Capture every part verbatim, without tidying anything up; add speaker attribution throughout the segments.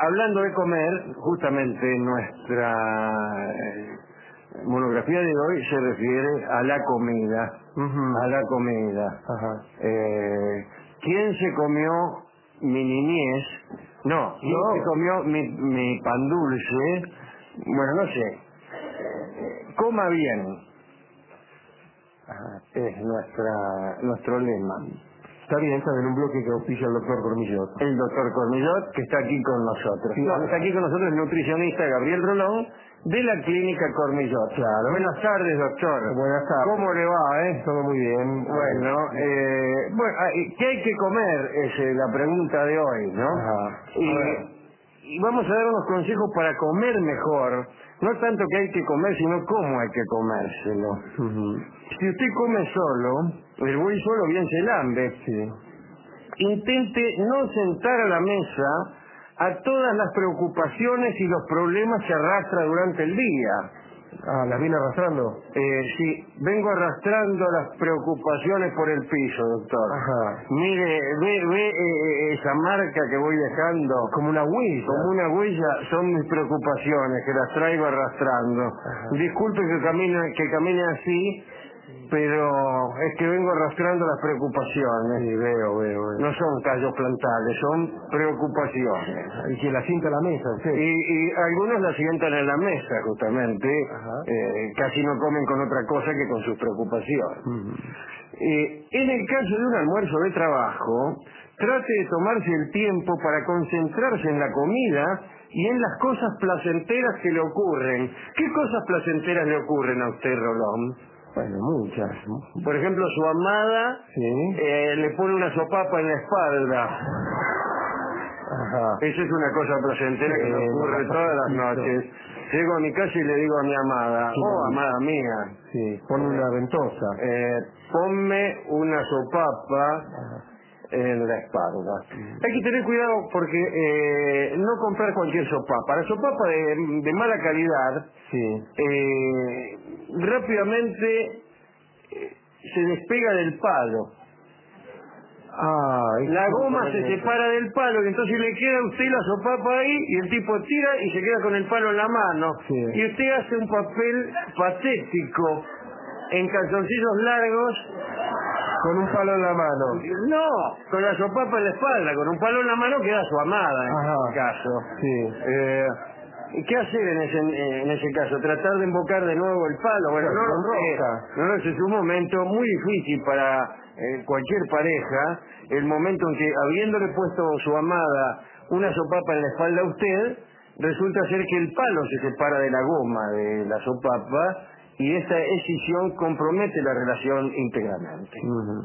Speaker 1: hablando de comer, justamente nuestra eh, monografía de hoy se refiere a la comida.
Speaker 2: Uh-huh.
Speaker 1: A la comida.
Speaker 2: Ajá.
Speaker 1: Eh, ¿Quién se comió mi niñez? No, ¿quién
Speaker 2: No.
Speaker 1: se comió mi, mi pan dulce? Bueno, no sé. Coma bien. Ajá. Es nuestra nuestro lema.
Speaker 2: Está bien, está en un bloque que auspicia el doctor Cormillot.
Speaker 1: El doctor Cormillot, que está aquí con nosotros.
Speaker 2: Sí,
Speaker 1: no, está aquí con nosotros el nutricionista Gabriel Rolón, de la clínica Cormillot.
Speaker 2: Claro.
Speaker 1: Buenas tardes, doctor.
Speaker 2: Buenas tardes.
Speaker 1: ¿Cómo le va, eh?
Speaker 2: Todo muy bien.
Speaker 1: Bueno, eh, bueno, ah, ¿qué hay que comer? Es eh, la pregunta de hoy, ¿no?
Speaker 2: Ajá.
Speaker 1: Y, y vamos a dar unos consejos para comer mejor. No tanto que hay que comer, sino cómo hay que comérselo.
Speaker 2: Uh-huh.
Speaker 1: Si usted come solo, el buey solo bien se lambe.
Speaker 2: Sí.
Speaker 1: Intente no sentar a la mesa a todas las preocupaciones y los problemas que arrastra durante el día.
Speaker 2: Ah, ¿las viene arrastrando?
Speaker 1: Eh, sí, vengo arrastrando las preocupaciones por el piso, doctor.
Speaker 2: Ajá.
Speaker 1: Mire, ve, ve eh, esa marca que voy dejando.
Speaker 2: Como una huella.
Speaker 1: Como una huella, son mis preocupaciones, que las traigo arrastrando.
Speaker 2: Ajá.
Speaker 1: Disculpe que camine, que camine así, pero es que vengo arrastrando las preocupaciones.
Speaker 2: Sí, veo, veo, veo.
Speaker 1: No son callos plantales, son preocupaciones.
Speaker 2: Y que la sienta a la mesa, usted.
Speaker 1: Y, y algunos la sientan en la mesa, justamente. Eh, casi no comen con otra cosa que con sus preocupaciones.
Speaker 2: Uh-huh.
Speaker 1: Eh, en el caso de un almuerzo de trabajo, trate de tomarse el tiempo para concentrarse en la comida y en las cosas placenteras que le ocurren. ¿Qué cosas placenteras le ocurren a usted, Rolón?
Speaker 2: Bueno, muchas.
Speaker 1: Por ejemplo, su amada
Speaker 2: Sí.
Speaker 1: eh, le pone una sopapa en la espalda.
Speaker 2: Ajá.
Speaker 1: Eso es una cosa placentera
Speaker 2: Sí,
Speaker 1: que me ocurre todas las noches. Llego a mi casa y le digo a mi amada,
Speaker 2: Sí.
Speaker 1: oh, amada mía,
Speaker 2: Sí, pone una ventosa.
Speaker 1: eh, ponme una sopapa
Speaker 2: Ajá.
Speaker 1: en la espalda. Hay que tener cuidado porque eh, no comprar cualquier sopapa. La sopapa de, de mala calidad
Speaker 2: Sí.
Speaker 1: eh, rápidamente eh, se despega del palo.
Speaker 2: Ah,
Speaker 1: La goma se separa del palo y entonces le queda a usted la sopapa ahí y el tipo tira y se queda con el palo en la mano.
Speaker 2: Sí.
Speaker 1: Y usted hace un papel patético en calzoncillos largos.
Speaker 2: Con un palo en la mano.
Speaker 1: No, con la sopapa en la espalda, con un palo en la mano queda su amada en
Speaker 2: Ajá.
Speaker 1: este caso.
Speaker 2: Sí.
Speaker 1: Eh, ¿y ¿Qué hacer en ese, en ese caso? ¿Tratar de invocar de nuevo el palo? Bueno, no,
Speaker 2: Con
Speaker 1: no, eh,
Speaker 2: roja.
Speaker 1: no, no, ese es un momento muy difícil para eh, cualquier pareja, el momento en que, habiéndole puesto su amada una sopapa en la espalda a usted, resulta ser que el palo se separa de la goma de la sopapa y esta escisión compromete la relación íntegramente.
Speaker 2: Uh-huh.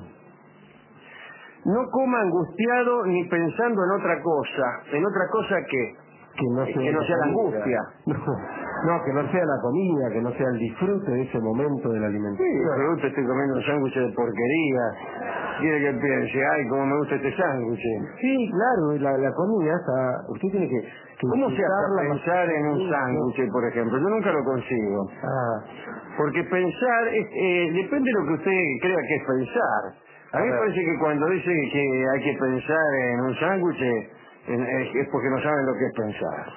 Speaker 1: No coma angustiado ni pensando en otra cosa. ¿En otra cosa qué?
Speaker 2: Que no sea,
Speaker 1: que no sea la
Speaker 2: comida.
Speaker 1: angustia.
Speaker 2: No, no, que no sea la comida, que no sea el disfrute de ese momento de la
Speaker 1: Sí,
Speaker 2: alimentación.
Speaker 1: me gusta, estoy comiendo un sándwich de porquería. Quiere que piense, ay, cómo me gusta este sándwich.
Speaker 2: Sí, claro, la, la comida está... Usted tiene que... que
Speaker 1: ¿Cómo se hace
Speaker 2: disfrutarla
Speaker 1: pensar en un
Speaker 2: más-
Speaker 1: sándwich, por ejemplo? Yo nunca lo consigo.
Speaker 2: Ah,
Speaker 1: Porque pensar, es- eh, depende de lo que usted crea que es pensar. A mí me
Speaker 2: Ajá.
Speaker 1: parece que cuando dice que hay que pensar en un sándwich, eh, es es porque no saben lo que es pensar.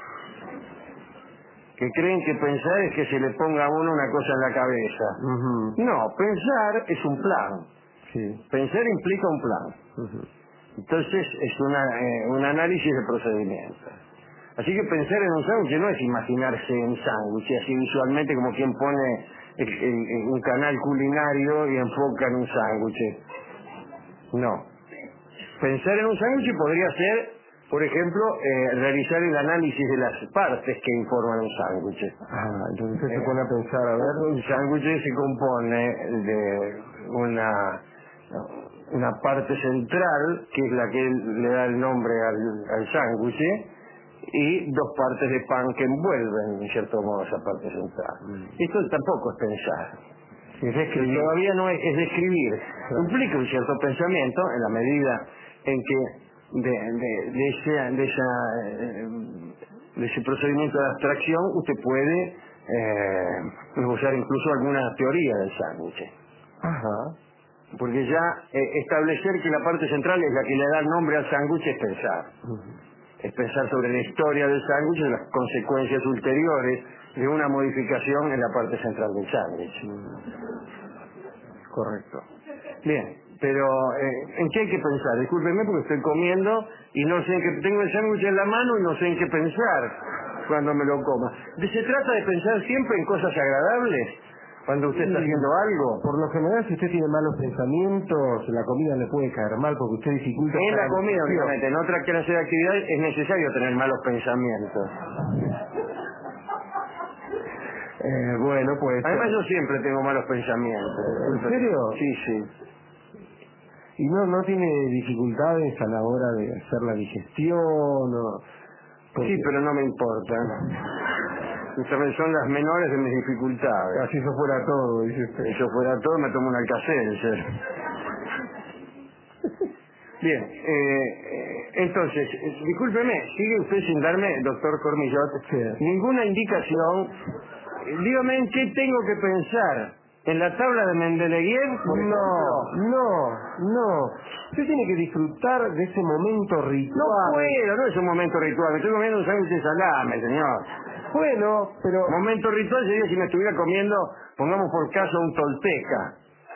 Speaker 1: Que creen que pensar es que se le ponga a uno una cosa en la cabeza.
Speaker 2: ujú,
Speaker 1: No, pensar es un plan.
Speaker 2: sí.
Speaker 1: Pensar implica un plan.
Speaker 2: Ujú.
Speaker 1: Entonces es una, eh, un análisis de procedimiento. Así que pensar en un sándwich no es imaginarse en sándwich, así visualmente como quien pone el- el- el- un canal culinario y enfoca en un sándwich. No. Pensar en un sándwich podría ser, por ejemplo, eh, realizar el análisis de las partes que informan un sándwich.
Speaker 2: Ah, entonces usted se pone a pensar, a ver...
Speaker 1: Un sándwich se compone de una, una parte central, que es la que le da el nombre al, al sándwich, y dos partes de pan que envuelven, en cierto modo, esa parte central.
Speaker 2: Mm.
Speaker 1: Esto tampoco es pensar.
Speaker 2: Es
Speaker 1: Que
Speaker 2: escribir.
Speaker 1: todavía no es, es describir. Implica un cierto pensamiento en la medida en que de, de, de, ese, de, esa, eh, de ese procedimiento de abstracción usted puede eh, esbozar incluso alguna teoría del sándwich.
Speaker 2: Ajá.
Speaker 1: Porque ya eh, establecer que la parte central es la que le da el nombre al sándwich es pensar.
Speaker 2: Ujú.
Speaker 1: es pensar sobre la historia del sándwich y las consecuencias ulteriores de una modificación en la parte central del sándwich.
Speaker 2: Correcto.
Speaker 1: Bien, pero eh, ¿en qué hay que pensar? Discúlpeme porque estoy comiendo y no sé en qué, tengo el sándwich en la mano y no sé en qué pensar cuando me lo coma. ¿Se trata de pensar siempre en cosas agradables cuando usted está haciendo algo?
Speaker 2: Por lo general, si usted tiene malos pensamientos, la comida le puede caer mal porque usted dificulta...
Speaker 1: En la comida,
Speaker 2: digestión.
Speaker 1: obviamente. En otra clase de actividad es necesario tener malos pensamientos.
Speaker 2: Eh, bueno, pues...
Speaker 1: Además yo siempre tengo malos pensamientos.
Speaker 2: ¿En serio?
Speaker 1: Sí, sí.
Speaker 2: ¿Y no no tiene dificultades a la hora de hacer la digestión? O...
Speaker 1: Sí, pero no me importa. Son son las menores de mis dificultades.
Speaker 2: Así eso fuera todo, dice usted.
Speaker 1: Si eso fuera todo, me tomo un Alka-Seltzer. Bien, eh, eh, entonces, eh, discúlpeme, sigue usted sin darme, doctor Cormillot,
Speaker 2: Sí.
Speaker 1: ninguna indicación. Eh, Dígame en qué tengo que pensar. ¿En la tabla de Mendeleev, por ejemplo?
Speaker 2: No, no, no. Usted tiene que disfrutar de ese momento ritual.
Speaker 1: No puedo, no es un momento ritual. Me estoy comiendo un sándwich de salame, señor.
Speaker 2: Bueno, pero...
Speaker 1: Momento ritual sería si me estuviera comiendo, pongamos por caso, un tolteca.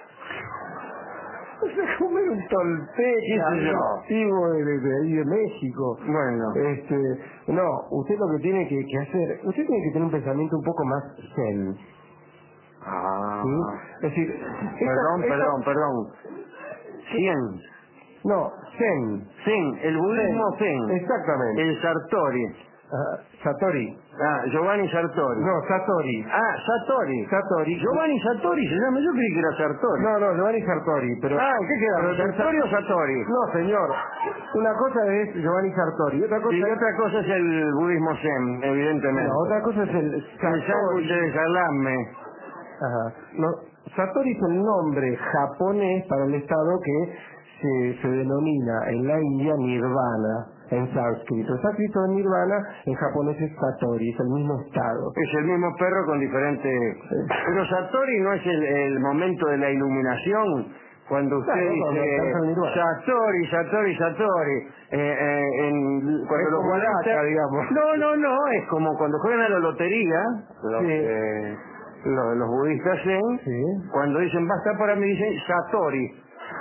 Speaker 2: comer un tolteca,
Speaker 1: Sí, señor.
Speaker 2: nativo de, de, de ahí de México.
Speaker 1: Bueno.
Speaker 2: Este, no, usted lo que tiene que, que hacer, usted tiene que tener un pensamiento un poco más zen.
Speaker 1: Ah.
Speaker 2: ¿Sí? Es decir,
Speaker 1: Perdón,
Speaker 2: esta-
Speaker 1: perdón,
Speaker 2: esta-
Speaker 1: perdón. Cien.
Speaker 2: no, zen.
Speaker 1: Zen, el budismo zen.
Speaker 2: Exactamente.
Speaker 1: El Sartori.
Speaker 2: Ah, Satori.
Speaker 1: Ah, Giovanni Sartori.
Speaker 2: No, Satori.
Speaker 1: Ah, Sartori.
Speaker 2: Satori.
Speaker 1: Giovanni Sartori se llama, yo creí que era Sartori.
Speaker 2: No, no, Giovanni Sartori, pero...
Speaker 1: Ah, ¿qué quedamos?
Speaker 2: pero-
Speaker 1: ¿Sartori o Sartori?
Speaker 2: No, señor. Una cosa es Giovanni Sartori y otra cosa
Speaker 1: Y
Speaker 2: es...
Speaker 1: otra cosa es el budismo zen, evidentemente.
Speaker 2: No, otra cosa es el
Speaker 1: El sándwich
Speaker 2: Satori.
Speaker 1: de salame.
Speaker 2: Ajá. No, Satori es el nombre japonés para el estado que se, se denomina en la India Nirvana, en sánscrito. Sánscrito de Nirvana, en japonés es Satori, es el mismo estado.
Speaker 1: Es el mismo perro con diferente... Pero Satori no es el, el momento de la iluminación, cuando usted
Speaker 2: Claro, cuando alcanza el
Speaker 1: dice
Speaker 2: nirvana.
Speaker 1: Satori, Satori, Satori. Eh, eh, en, cuando
Speaker 2: Es
Speaker 1: los
Speaker 2: como el
Speaker 1: budistas-
Speaker 2: Aka, digamos.
Speaker 1: No, no, no, es como cuando juegan a la lotería, los,
Speaker 2: Sí.
Speaker 1: eh, los, los budistas zen,
Speaker 2: Sí.
Speaker 1: cuando dicen basta para mí, dicen Satori.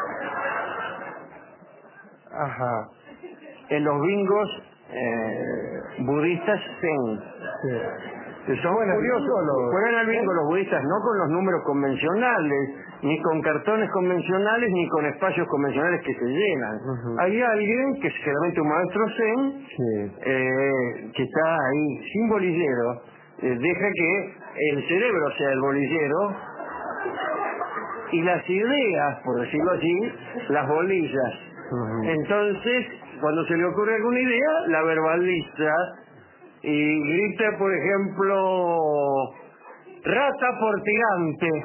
Speaker 2: Ajá.
Speaker 1: En los bingos eh, budistas zen.
Speaker 2: Sí.
Speaker 1: Que son
Speaker 2: Bueno,
Speaker 1: curiosos,
Speaker 2: bingo los-
Speaker 1: juegan al bingo
Speaker 2: ¿eh?
Speaker 1: los budistas no con los números convencionales, ni con cartones convencionales, ni con espacios convencionales que se llenan.
Speaker 2: Ujú.
Speaker 1: Hay alguien, que es generalmente un maestro zen,
Speaker 2: Sí.
Speaker 1: eh, que está ahí sin bolillero, eh, deja que el cerebro sea el bolillero y las ideas, por decirlo así, las bolillas.
Speaker 2: Ujú.
Speaker 1: Entonces, cuando se le ocurre alguna idea, la verbaliza y grita, por ejemplo, rata por tirante.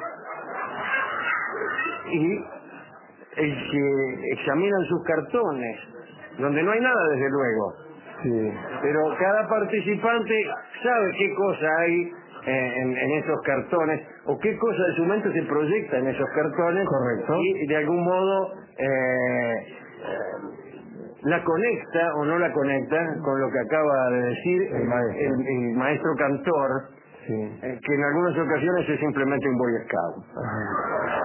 Speaker 1: Y el que examinan sus cartones, donde no hay nada desde luego,
Speaker 2: Sí.
Speaker 1: pero cada participante sabe qué cosa hay eh, en, en esos cartones o qué cosa de su mente se proyecta en esos cartones.
Speaker 2: Correcto.
Speaker 1: Y de algún modo eh, la conecta o no la conecta con lo que acaba de decir
Speaker 2: El maestro.
Speaker 1: el, el maestro cantor,
Speaker 2: Sí.
Speaker 1: eh, que en algunas ocasiones es simplemente un boy scout.
Speaker 2: Ajá.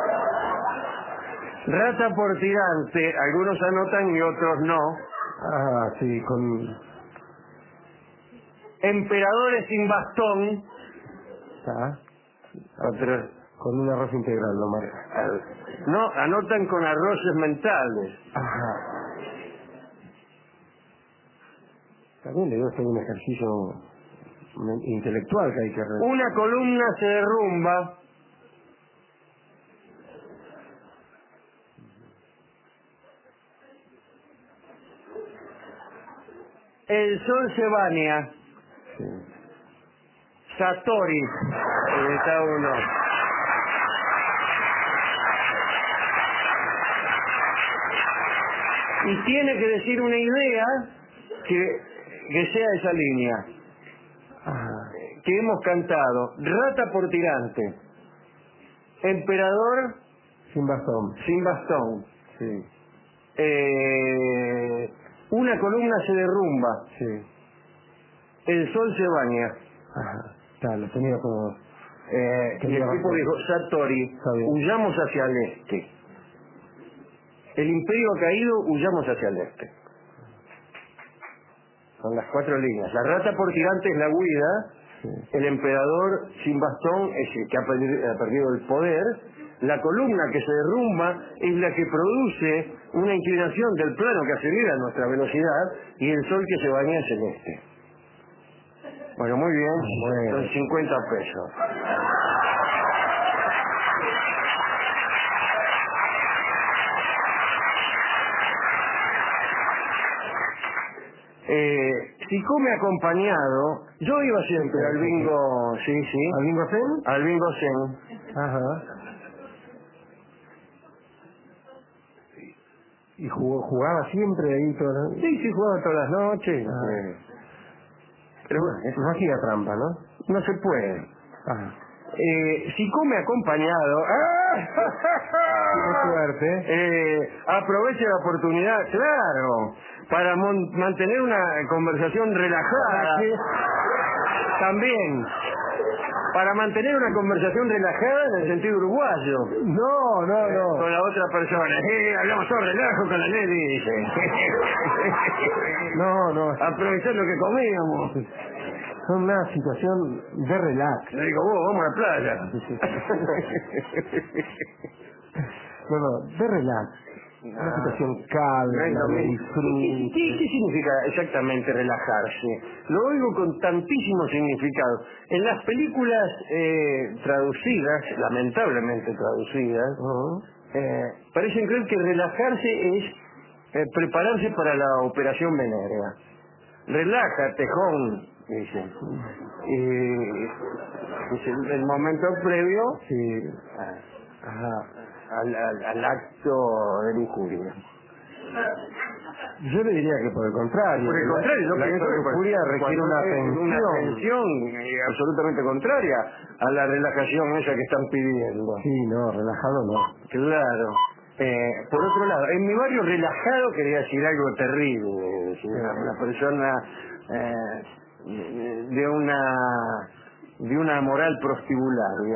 Speaker 1: Rata por tirante, algunos anotan y otros no.
Speaker 2: Ah, sí, con...
Speaker 1: Emperadores sin bastón,
Speaker 2: Ah,
Speaker 1: otros
Speaker 2: con un arroz integral, lo marca.
Speaker 1: ah, no, anotan con arroces mentales.
Speaker 2: Ajá. También le dio usted un ejercicio men- intelectual que hay que realizar.
Speaker 1: Una columna se derrumba. El sol se baña.
Speaker 2: Sí.
Speaker 1: Satori. Ahí está uno. Y tiene que decir una idea que, que sea esa línea.
Speaker 2: Ajá.
Speaker 1: Que hemos cantado. Rata por tirante. Emperador
Speaker 2: Sin bastón.
Speaker 1: sin bastón.
Speaker 2: Sí.
Speaker 1: Eh, Una columna se derrumba.
Speaker 2: Sí.
Speaker 1: El sol se baña.
Speaker 2: Ajá. Claro, lo tenía como...
Speaker 1: Eh, y el tipo dijo, Satori, huyamos hacia el este. El imperio ha caído, huyamos hacia el este. Son las cuatro líneas. La rata por tirante es la huida. Sí. El emperador sin bastón es el que ha perdido, ha perdido el poder. La columna que se derrumba es la que produce una inclinación del plano que acelera nuestra velocidad, y el sol que se baña es el este. Bueno, muy bien. Bueno. Son cincuenta pesos. Eh, si come acompañado, yo iba siempre al bingo, sí, sí.
Speaker 2: ¿Al bingo zen?
Speaker 1: Al bingo zen.
Speaker 2: Ajá. ¿Y jugó, jugaba siempre ahí todas las...
Speaker 1: Sí, sí, jugaba todas las noches.
Speaker 2: Ah.
Speaker 1: Eh, pero bueno,
Speaker 2: no hacía trampa, ¿no?
Speaker 1: No se puede.
Speaker 2: Ajá.
Speaker 1: Eh, si come acompañado, ¡ah!
Speaker 2: ¡Qué suerte!
Speaker 1: Eh, aproveche la oportunidad, claro, para mon- mantener una conversación relajada. También, para mantener una conversación relajada en el sentido uruguayo.
Speaker 2: No, no,
Speaker 1: eh,
Speaker 2: no.
Speaker 1: Con la otra persona. Eh, hablamos todo relajo con la Nelly, dice.
Speaker 2: No, no.
Speaker 1: Aprovechar lo que comíamos.
Speaker 2: Son una situación de relax.
Speaker 1: Le digo, vos, vamos a la playa.
Speaker 2: No, no, de relax. Una
Speaker 1: Ah,
Speaker 2: situación calma,
Speaker 1: no
Speaker 2: de
Speaker 1: ¿Qué,
Speaker 2: disfrute.
Speaker 1: qué, ¿Qué significa exactamente relajarse? Lo oigo con tantísimos significados. En las películas eh, traducidas, lamentablemente traducidas,
Speaker 2: Uh-huh.
Speaker 1: eh, parecen creer que relajarse es eh, prepararse para la operación venérea. Relájate, Jon, dicen. Y es el, el momento previo
Speaker 2: Sí.
Speaker 1: a- a- al, al, al acto de lujuria.
Speaker 2: Yo le diría que por el contrario.
Speaker 1: Por el contrario, yo
Speaker 2: la
Speaker 1: pienso que
Speaker 2: lujuria requiere una atención.
Speaker 1: una atención eh, absolutamente contraria a la relajación esa que están pidiendo.
Speaker 2: Sí, no, relajado no.
Speaker 1: Claro. Eh, por otro lado, en mi barrio relajado quería decir algo terrible, decir, una, una persona eh, de una de una moral prostibularia.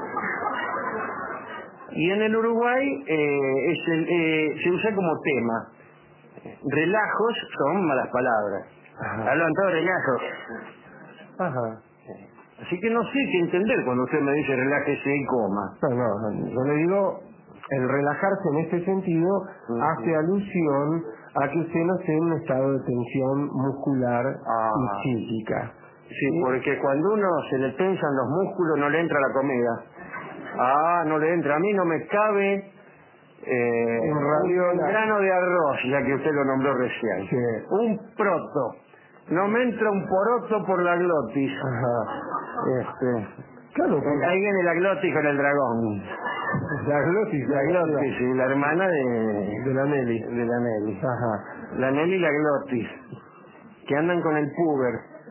Speaker 1: Y en el Uruguay eh, es el, eh, se usa como tema. Relajos son malas palabras.
Speaker 2: Ajá.
Speaker 1: Hablan todos relajos.
Speaker 2: Ajá.
Speaker 1: Así que no sé qué entender cuando usted me dice relájese y coma.
Speaker 2: No, no, no, yo le digo, el relajarse en este sentido
Speaker 1: Uh-huh.
Speaker 2: hace alusión a que usted no esté en un estado de tensión muscular
Speaker 1: Ah.
Speaker 2: y psíquica.
Speaker 1: Sí, porque cuando uno se le tensan los músculos no le entra la comida. Ah, no le entra. A mí no me cabe eh,
Speaker 2: Un
Speaker 1: un,
Speaker 2: ravioli.
Speaker 1: grano de arroz, ya que usted lo nombró recién.
Speaker 2: Sí.
Speaker 1: Un proto. No me entra un poroto por la glotis.
Speaker 2: Ajá.
Speaker 1: Este,
Speaker 2: Claro,
Speaker 1: eh, ahí viene la glotis con el dragón.
Speaker 2: la glotis,
Speaker 1: La
Speaker 2: la
Speaker 1: glotis, sí, la hermana de,
Speaker 2: de la Nelly.
Speaker 1: de la Nelly.
Speaker 2: Ajá.
Speaker 1: La Nelly y la glotis, que andan con el puber.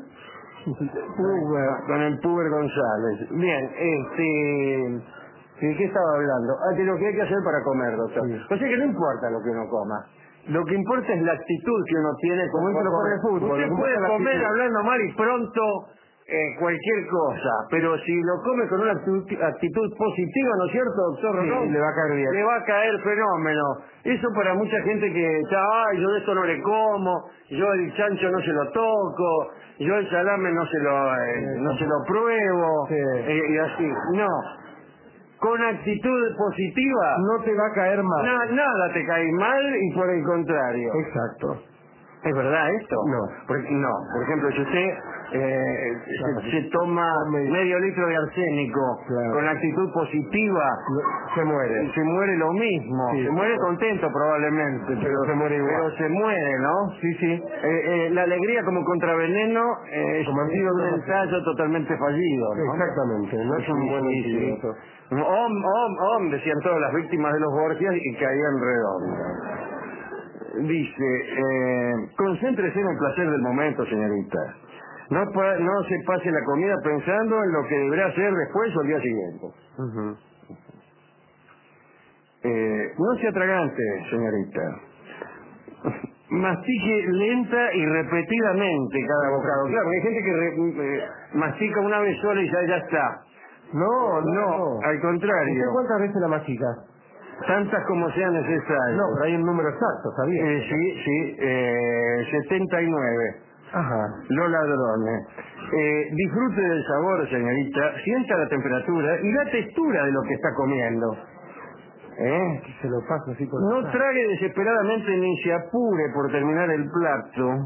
Speaker 2: Uber.
Speaker 1: Con el puber González. Bien, este... ¿de qué estaba hablando? Ah, de lo que hay que hacer para comer, doctor.
Speaker 2: Sí.
Speaker 1: O sea que no importa lo que uno coma. Lo que importa es la actitud que uno tiene.
Speaker 2: Como
Speaker 1: con-
Speaker 2: en
Speaker 1: con-
Speaker 2: el fútbol.
Speaker 1: Usted
Speaker 2: ¿Cómo
Speaker 1: puede
Speaker 2: está la
Speaker 1: comer
Speaker 2: actitud?
Speaker 1: hablando mal y pronto eh, cualquier cosa, pero si lo come con una actitud, actitud positiva, ¿no es cierto, doctor?
Speaker 2: Sí,
Speaker 1: Rondón?
Speaker 2: le va a caer bien.
Speaker 1: Le va a caer fenómeno. Eso para mucha gente que está, ay, yo de esto no le como, yo el chancho no se lo toco, yo el salame no se lo, eh, no se lo pruebo,
Speaker 2: Sí.
Speaker 1: eh, y así. No. Con actitud positiva,
Speaker 2: No te va a caer mal.
Speaker 1: na- nada te cae mal y por el contrario.
Speaker 2: Exacto.
Speaker 1: ¿Es verdad esto?
Speaker 2: No.
Speaker 1: Porque, no. Por ejemplo, si usted eh,
Speaker 2: Claro.
Speaker 1: se, se toma
Speaker 2: Come-
Speaker 1: medio litro de arsénico
Speaker 2: Claro.
Speaker 1: con actitud positiva,
Speaker 2: Se muere.
Speaker 1: se muere lo mismo.
Speaker 2: Sí.
Speaker 1: Se muere contento probablemente, pero
Speaker 2: se muere igual.
Speaker 1: Pero se muere, ¿no?
Speaker 2: Sí, sí.
Speaker 1: Eh, eh, la alegría como contraveneno eh, es
Speaker 2: Como
Speaker 1: es
Speaker 2: antídoto.
Speaker 1: un ensayo totalmente fallido, ¿no?
Speaker 2: Exactamente. No es un
Speaker 1: Sí,
Speaker 2: buen
Speaker 1: sí, sí.
Speaker 2: antídoto.
Speaker 1: Om, om, om, decían todas las víctimas de los Borgias y caían redondas. Dice, eh, concéntrese en el placer del momento, señorita. No, pa- no se pase la comida pensando en lo que deberá hacer después o el día siguiente.
Speaker 2: Ujú.
Speaker 1: Eh, no se atragante, señorita. mastique lenta y repetidamente cada bocado. Claro, hay gente que re, eh, mastica una vez sola y ya, ya está.
Speaker 2: No, no,
Speaker 1: No,
Speaker 2: no.
Speaker 1: al contrario.
Speaker 2: ¿Usted cuántas veces la mastica?
Speaker 1: Tantas como sean necesarias.
Speaker 2: No, pero hay un número exacto, ¿sabía?
Speaker 1: Eh, sí, sí, eh, setenta y nueve.
Speaker 2: Ajá.
Speaker 1: Los ladrones. Eh, disfrute del sabor, señorita, sienta la temperatura y la textura de lo que está comiendo. ¿Eh?
Speaker 2: Se lo paso así por
Speaker 1: No
Speaker 2: acá.
Speaker 1: trague desesperadamente ni se apure por terminar el plato.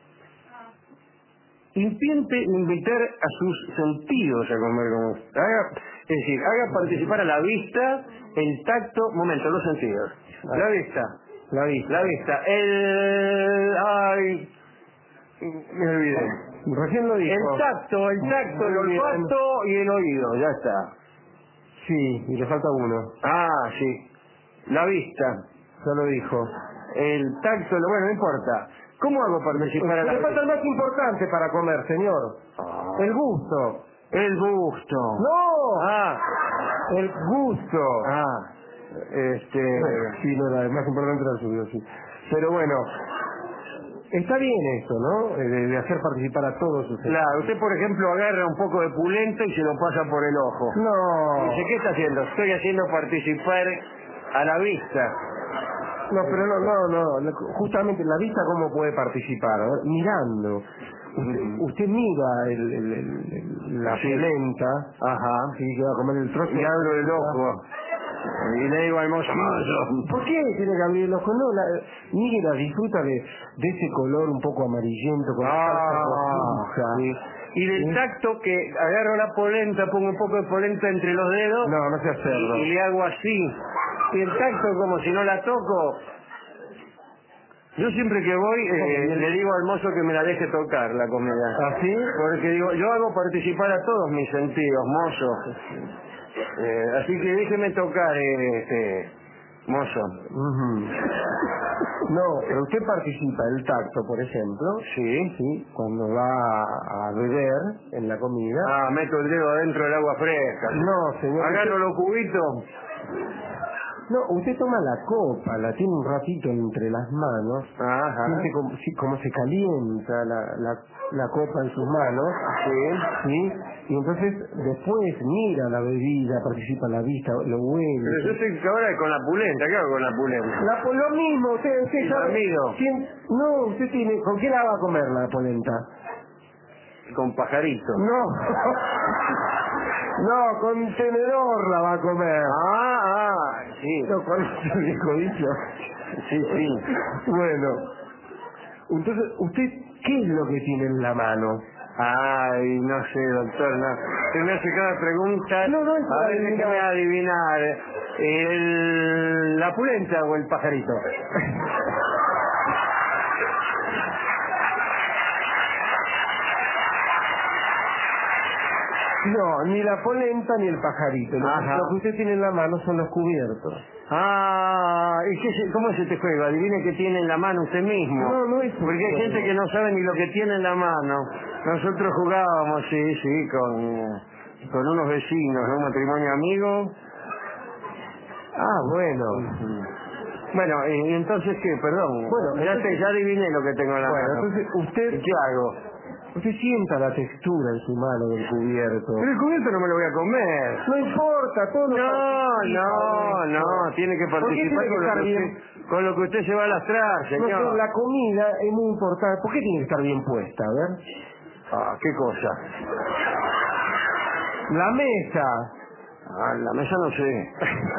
Speaker 1: Intente invitar a sus sentidos a comer como usted. Haga, es decir, haga participar a la vista, el tacto, momento, los sentidos. La vista,
Speaker 2: La vista.
Speaker 1: la vista, el... ay... me olvidé.
Speaker 2: Recién lo dijo.
Speaker 1: El tacto, el tacto, el
Speaker 2: Muy bien.
Speaker 1: olfato y el oído, ya está.
Speaker 2: Sí, y le falta uno.
Speaker 1: Ah, sí. La vista,
Speaker 2: Ya lo dijo.
Speaker 1: el tacto, lo bueno, no importa. ¿Cómo hago para participar a la
Speaker 2: Le falta el
Speaker 1: vista?
Speaker 2: más importante para comer, señor.
Speaker 1: Ah,
Speaker 2: El gusto.
Speaker 1: el gusto.
Speaker 2: ¡No!
Speaker 1: Ah,
Speaker 2: El gusto.
Speaker 1: ah, este...
Speaker 2: Sí, no, la- el más importante era el suyo, sí. Pero bueno, está bien esto, ¿no? Eh, De, de hacer participar a todos ustedes.
Speaker 1: Claro, usted por ejemplo agarra un poco de pulenta y se lo pasa por el ojo.
Speaker 2: No.
Speaker 1: Dice, ¿qué está haciendo? Estoy haciendo participar a la vista.
Speaker 2: No, pero no, no, no. la- Justamente la vista, ¿cómo puede participar? A ver, mirando. Usted, usted mira el, el- el- el- la
Speaker 1: Sí.
Speaker 2: polenta,
Speaker 1: Ajá.
Speaker 2: sí, que va a comer el trozo.
Speaker 1: Y abro el ojo. Y le digo al mozo, mozo.
Speaker 2: ¿Por qué tiene que abrir el ojo? No, la, mira, disfruta de, de ese color un poco amarillento con la salsa
Speaker 1: Ah,
Speaker 2: rojiza.
Speaker 1: sí. Y del
Speaker 2: ¿Sí?
Speaker 1: tacto que agarro la polenta, pongo un poco de polenta entre los dedos.
Speaker 2: No, no sea cerdo.
Speaker 1: Y, y le hago así. Y el tacto como si no la toco. Yo siempre que voy eh, le digo al mozo que me la deje tocar la comida.
Speaker 2: ¿Así?
Speaker 1: Porque digo, yo hago participar a todos mis sentidos, mozo. Eh, así que déjeme tocar, eh, este, mozo.
Speaker 2: Ujú. No, pero usted participa del tacto, por ejemplo,
Speaker 1: Sí.
Speaker 2: ¿sí? Cuando va a, a beber en la comida.
Speaker 1: Ah, meto el dedo adentro del agua fresca.
Speaker 2: No, señor.
Speaker 1: Agarro
Speaker 2: usted-
Speaker 1: los cubitos.
Speaker 2: No, usted toma la copa, la tiene un ratito entre las manos,
Speaker 1: Ajá.
Speaker 2: siente como, sí, como se calienta la, la, la copa en sus manos,
Speaker 1: Sí.
Speaker 2: ¿sí? Y entonces después mira la bebida, participa en la vista, lo
Speaker 1: Pero yo
Speaker 2: huele.
Speaker 1: estoy ahora con la pulenta, ¿qué hago con la pulenta?
Speaker 2: La, po- lo mismo, usted, usted
Speaker 1: Y
Speaker 2: sabe.
Speaker 1: la miro.
Speaker 2: ¿Quién- No, usted tiene. ¿Con qué la va a comer la polenta?
Speaker 1: Con pajarito.
Speaker 2: No. No, con tenedor la va a comer.
Speaker 1: Ah, ah, sí.
Speaker 2: No, con ese viejo dicho.
Speaker 1: Sí, sí.
Speaker 2: Bueno, entonces, ¿usted qué es lo que tiene en la mano?
Speaker 1: Ay, no sé, doctor, no. Usted me hace cada pregunta.
Speaker 2: No, no es para
Speaker 1: A ver,
Speaker 2: adivinar.
Speaker 1: déjeme adivinar. El, ¿La pulenta o el pajarito?
Speaker 2: No, ni la polenta ni el pajarito. Lo,
Speaker 1: Ajá.
Speaker 2: lo que usted tiene en la mano son los cubiertos.
Speaker 1: Ah, ¿y qué, se- cómo es este juego? Adivine qué tiene en la mano usted mismo.
Speaker 2: No, no es un
Speaker 1: Porque hay
Speaker 2: juego.
Speaker 1: gente que no sabe ni lo que tiene en la mano. Nosotros jugábamos, sí, sí, con, con unos vecinos, ¿no? Un matrimonio amigo.
Speaker 2: Ah, bueno.
Speaker 1: Bueno, ¿y entonces qué? Perdón.
Speaker 2: Bueno,
Speaker 1: ya,
Speaker 2: entonces-
Speaker 1: sé, ya adiviné lo que tengo en la
Speaker 2: Bueno,
Speaker 1: mano.
Speaker 2: entonces usted,
Speaker 1: ¿Y qué hago?
Speaker 2: usted sienta la textura en su mano del cubierto.
Speaker 1: Pero el cubierto no me lo voy a comer.
Speaker 2: No importa, todo lo
Speaker 1: No,
Speaker 2: participa
Speaker 1: no,
Speaker 2: en esto.
Speaker 1: no, tiene que
Speaker 2: ¿Por qué
Speaker 1: participar
Speaker 2: tiene que
Speaker 1: con lo
Speaker 2: estar
Speaker 1: que,
Speaker 2: bien?
Speaker 1: usted, con lo que usted se va a lastrar,
Speaker 2: No,
Speaker 1: señor.
Speaker 2: pero la comida es muy importante. ¿Por qué tiene que estar bien puesta? A ver.
Speaker 1: Ah, ¿qué cosa?
Speaker 2: La mesa.
Speaker 1: Ah, la mesa no sé.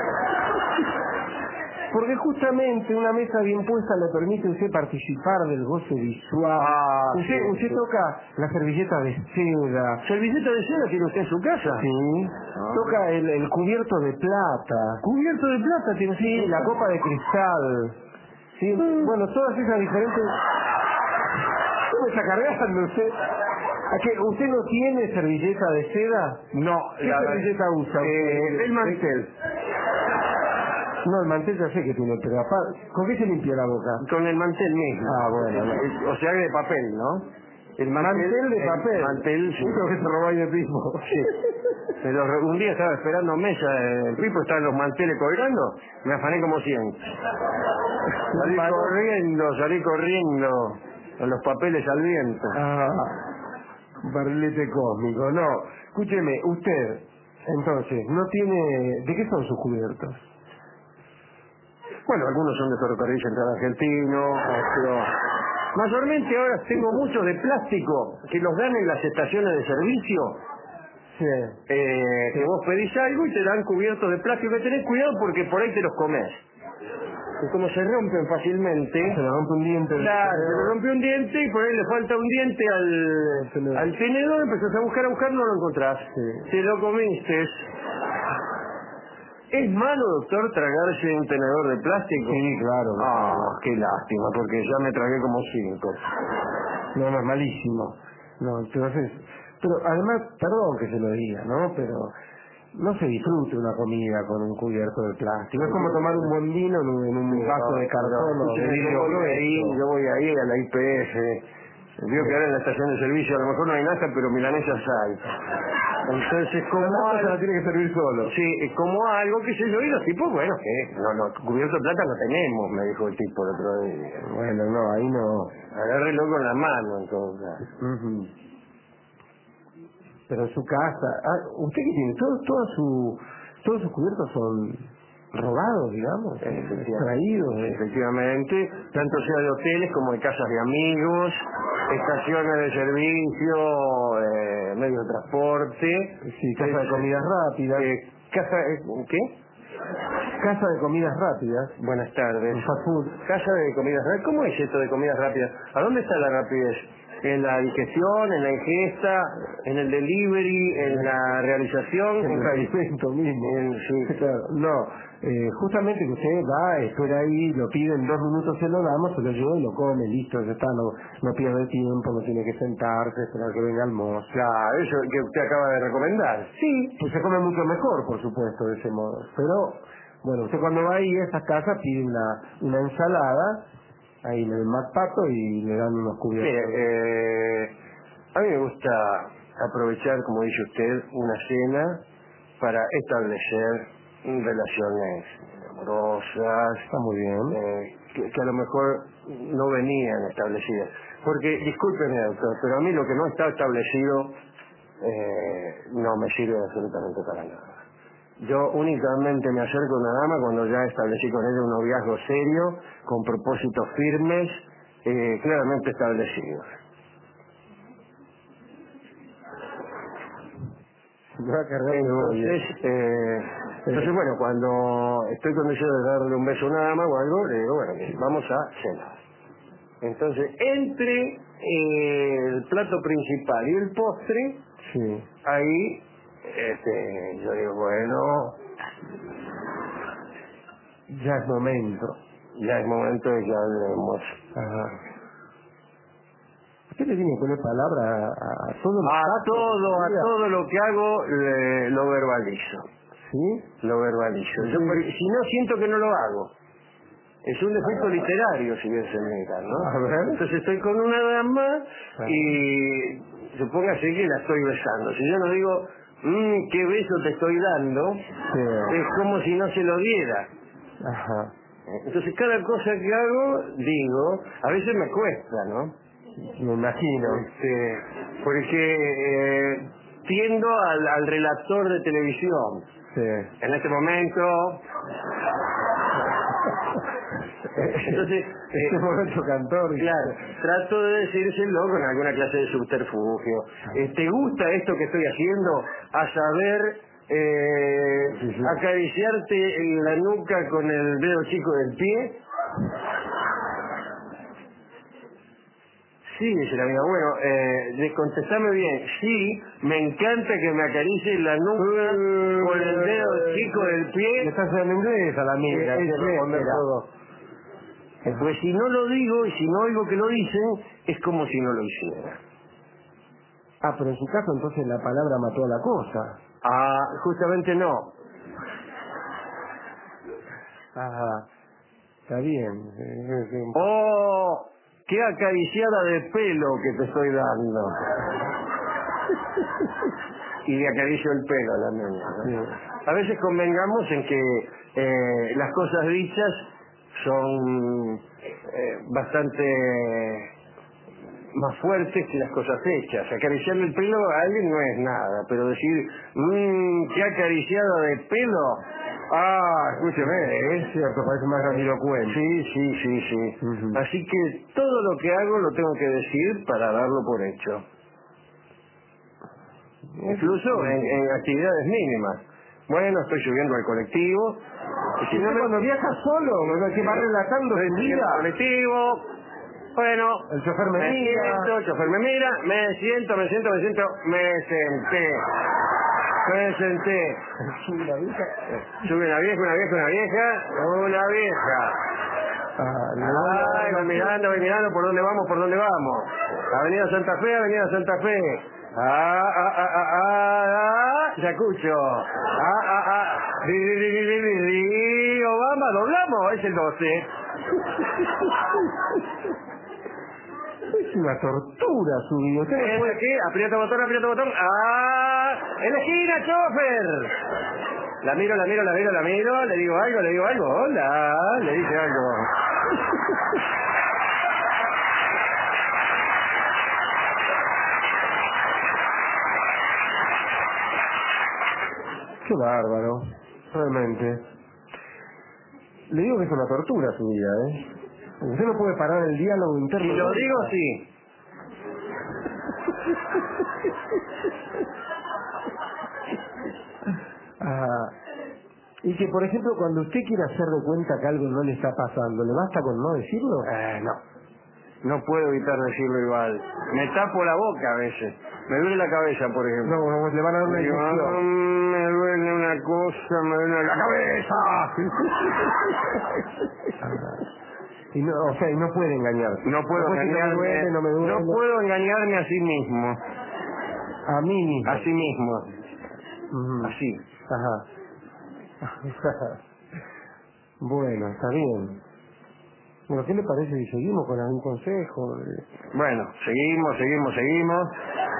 Speaker 2: Porque justamente una mesa bien puesta le permite a usted participar del goce visual.
Speaker 1: Ah,
Speaker 2: usted
Speaker 1: sí,
Speaker 2: usted
Speaker 1: sí.
Speaker 2: toca la servilleta de seda.
Speaker 1: ¿Servilleta de seda tiene usted en su casa?
Speaker 2: Sí.
Speaker 1: Ah.
Speaker 2: Toca el, el cubierto de plata.
Speaker 1: ¿Cubierto de plata tiene usted?
Speaker 2: Sí, la copa de cristal. Sí, bueno, todas esas diferentes... ¿Cómo me está cargando usted? ¿A qué? ¿Usted no tiene servilleta de seda?
Speaker 1: No.
Speaker 2: ¿Qué
Speaker 1: la-
Speaker 2: servilleta usa?
Speaker 1: Eh,
Speaker 2: usted?
Speaker 1: el mantel.
Speaker 2: No, el mantel ya sé que tiene, pero aparte, ¿con qué se limpia la boca?
Speaker 1: Con el mantel mismo.
Speaker 2: Ah, bueno, bueno.
Speaker 1: Eh, O sea, de papel, ¿no? El
Speaker 2: Mantel de
Speaker 1: el
Speaker 2: papel.
Speaker 1: mantel, sí.
Speaker 2: Eso que se robó ahí de mismo.
Speaker 1: Sí. Pero un día estaba esperando mesa, el Pipo estaba en los manteles colgando, me afané como cien. Salí corriendo, salí corriendo, con los papeles al viento.
Speaker 2: Ah, barrilete cósmico. No, escúcheme, usted, entonces, no tiene... ¿De qué son sus cubiertos?
Speaker 1: Bueno, algunos son de Ferrocarril Central Argentino, pero mayormente ahora tengo muchos de plástico que los dan en las estaciones de servicio.
Speaker 2: Sí.
Speaker 1: Eh, que vos pedís algo y te dan cubiertos de plástico, que tenés cuidado porque por ahí te los comés. Y como se rompen fácilmente...
Speaker 2: Se le rompe un diente.
Speaker 1: Claro, se le rompe un diente y por ahí le falta un diente al tenedor, al tenedor empezás a buscar, a buscar, no lo encontrás. Sí. Te lo comiste. ¿Es malo, doctor, tragarse un tenedor de plástico?
Speaker 2: Sí, claro.
Speaker 1: Ah, oh, qué lástima, porque ya me tragué como cinco.
Speaker 2: No, no, es malísimo. No, entonces... Pero además, perdón que se lo diga, ¿no? Pero no se disfrute una comida con un cubierto de plástico. Es como tomar un buen vino en un, en un vaso de cartón o de vidrio
Speaker 1: grueso.
Speaker 2: grueso.
Speaker 1: Yo voy ahí a la I P F. Veo que ahora en la estación de servicio a lo mejor no hay nada, pero milanesas hay. Entonces, como
Speaker 2: algo...
Speaker 1: se
Speaker 2: la tiene que servir solo.
Speaker 1: Sí, como algo, qué sé yo, y los tipos, bueno, ¿qué? No, no, cubierto de plata no tenemos, me dijo el tipo el otro día.
Speaker 2: Bueno, no, ahí no.
Speaker 1: Agárrelo con la mano, entonces.
Speaker 2: Uh-huh. Pero en su casa... Ah, ¿usted qué tiene? Todo, todo su, todos sus cubiertos son robados, digamos, extraídos.
Speaker 1: De... Efectivamente, tanto sea de hoteles como de casas de amigos, estaciones de servicio, eh, medios de transporte.
Speaker 2: Sí, casa de comidas rápidas.
Speaker 1: Eh, casa, eh, ¿Qué?
Speaker 2: Casa de comidas rápidas.
Speaker 1: Buenas tardes.
Speaker 2: Fast food.
Speaker 1: Casa de comidas rápidas. ¿Cómo es esto de comidas rápidas? ¿A dónde está la rapidez? ¿En la digestión, en la ingesta, en el delivery, en la realización?
Speaker 2: En el alimento mismo.
Speaker 1: En, sí.
Speaker 2: Claro, no, eh, justamente que usted va, espera ahí, lo pide en dos minutos, se lo damos, se lo lleva y lo come, listo, ya está, no, no pierde tiempo, no tiene que sentarse, esperar que venga el mozo.
Speaker 1: Claro, eso que usted acaba de recomendar.
Speaker 2: Sí, pues se come mucho mejor, por supuesto, de ese modo. Pero, bueno, usted cuando va ahí a esas casas pide una, una ensalada, ahí en el McPato y le dan unos cubiertos.
Speaker 1: Mire, eh, a mí me gusta aprovechar, como dice usted, una cena para establecer relaciones amorosas.
Speaker 2: Está muy bien.
Speaker 1: Eh, que, que a lo mejor no venían establecidas. Porque, discúlpeme, doctor, pero a mí lo que no está establecido eh, no me sirve absolutamente para nada. Yo únicamente me acerco a una dama cuando ya establecí con ella un noviazgo serio, con propósitos firmes, eh, claramente establecidos. Entonces, eh, entonces, bueno, cuando estoy con ella de darle un beso a una dama o algo, le digo, bueno, vamos a cenar. Entonces, entre eh, el plato principal y el postre,
Speaker 2: sí.
Speaker 1: ahí este, yo digo, bueno,
Speaker 2: ya es momento.
Speaker 1: Ya es momento de que hablemos.
Speaker 2: Ajá. ¿Usted le tiene que poner palabra a, a todo lo
Speaker 1: A
Speaker 2: actos,
Speaker 1: todo, a todo lo que hago, le, lo verbalizo.
Speaker 2: ¿Sí?
Speaker 1: Lo verbalizo. Yo,
Speaker 2: Sí.
Speaker 1: si no, siento que no lo hago. Es un defecto literario, si bien se mira, ¿no?
Speaker 2: A ver.
Speaker 1: Entonces estoy con una dama
Speaker 2: Ajá.
Speaker 1: y supóngase que la estoy besando. Si yo no digo, mmm, qué beso te estoy dando,
Speaker 2: Sí.
Speaker 1: es como si no se lo diera.
Speaker 2: Ajá.
Speaker 1: Entonces cada cosa que hago, digo, a veces me cuesta, ¿no?
Speaker 2: Me imagino.
Speaker 1: Este, porque eh, tiendo al, al relator de televisión.
Speaker 2: Sí.
Speaker 1: En este momento... Entonces,
Speaker 2: este
Speaker 1: eh,
Speaker 2: momento cantor.
Speaker 1: claro, trato de decírselo con alguna clase de subterfugio. Eh, ¿Te gusta esto que estoy haciendo? A saber, eh,
Speaker 2: Sí, sí.
Speaker 1: acariciarte en la nuca con el dedo chico del pie. Sí, dice la amiga, bueno, eh, contestame bien. Sí, me encanta que me acaricie la nuca con el dedo chico del pie.
Speaker 2: Le está haciendo inglés a la amiga.
Speaker 1: Eh,
Speaker 2: Hay que
Speaker 1: es
Speaker 2: responder
Speaker 1: letra.
Speaker 2: todo.
Speaker 1: Pues si no lo digo y si no oigo que lo dicen, es como si no lo hiciera.
Speaker 2: Ah, pero en su caso entonces la palabra mató a la cosa.
Speaker 1: Ah, justamente no.
Speaker 2: Ajá. Está bien. Sí, sí.
Speaker 1: Oh, qué acariciada de pelo que te estoy dando. Y le acaricio el pelo a la niña, ¿no? Sí. A veces convengamos en que eh, las cosas dichas son eh, bastante más fuertes que las cosas hechas. Acariciarle el pelo a alguien no es nada, pero decir, mmm, qué acariciado de pelo, ah, escúcheme,
Speaker 2: es cierto, parece más grandilocuente.
Speaker 1: Sí, sí, sí, sí. Uh-huh. Así que todo lo que hago lo tengo que decir para darlo por hecho. Incluso en, en actividades mínimas. Bueno, estoy subiendo al colectivo.
Speaker 2: Y si no me... cuando viaja solo, que va relatando su vida.
Speaker 1: Al colectivo. Bueno,
Speaker 2: el chofer me,
Speaker 1: me
Speaker 2: mira.
Speaker 1: Siento, el chofer me mira, me siento, me siento, me siento, me senté. Me senté.
Speaker 2: ¿Una vieja?
Speaker 1: Sube una vieja, una vieja, una vieja, una vieja.
Speaker 2: Ah, no,
Speaker 1: Ay, voy mirando, voy mirando por dónde vamos, por dónde vamos. Avenida Santa Fe, Avenida Santa Fe. Ah, ah, ah, ah, ah, ah, ya escucho. Ah, ah, ah. Di, di, di, di, di, di, di, Obama, doblamos, es el doce.
Speaker 2: Es una tortura su vida.
Speaker 1: ¿Es puede... aquí? Aprieta botón, aprieta botón. ¡Ah! ¡En la esquina, chofer! La miro, la miro, la miro, la miro. Le digo algo, le digo algo. Hola, le dice algo.
Speaker 2: Qué bárbaro, realmente. Le digo que es una tortura su vida, ¿eh? Usted no puede parar el diálogo interno.
Speaker 1: Y lo digo sí.
Speaker 2: Ah, y que, por ejemplo, cuando usted quiere hacer de cuenta que algo no le está pasando, ¿le basta con no decirlo?
Speaker 1: Eh, no. No puedo evitar decirlo igual. Me tapo la boca a veces. Me duele la cabeza, por ejemplo.
Speaker 2: No, no, le van a dar una inyección.
Speaker 1: Me duele una cosa, me duele la cabeza.
Speaker 2: Y no, o sea, y no puede engañarse.
Speaker 1: No puedo engañarme.
Speaker 2: No, me duele, no, me duele.
Speaker 1: No puedo engañarme a sí mismo.
Speaker 2: A mí mismo.
Speaker 1: A sí mismo.
Speaker 2: Uh-huh.
Speaker 1: Así.
Speaker 2: Ajá. Bueno, está bien. Bueno, ¿qué le parece si seguimos con algún consejo?
Speaker 1: Bueno, seguimos, seguimos, seguimos.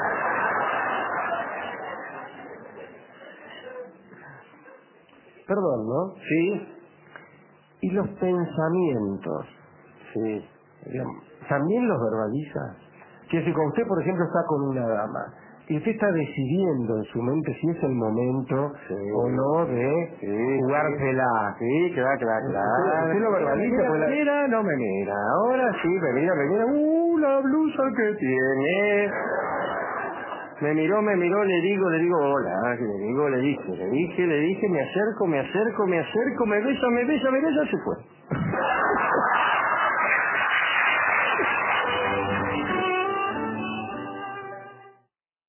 Speaker 2: Perdón, ¿no?
Speaker 1: Sí.
Speaker 2: ¿Y los pensamientos?
Speaker 1: Sí.
Speaker 2: Digamos, ¿también los verbaliza? Que si con usted, por ejemplo, está con una dama y usted está decidiendo en su mente si es el momento sí. o no de sí, jugársela.
Speaker 1: Sí, claro, claro, claro.
Speaker 2: ¿Usted lo verbaliza?
Speaker 1: Mira, mira, mira, no me mira. Ahora sí, me mira, me mira. Uh, la blusa que tiene. Me miró, me miró, le digo, le digo, hola, le digo, le dije, le dije, le dije, me acerco, me acerco, me acerco, me besa, me besa, me besa, se fue.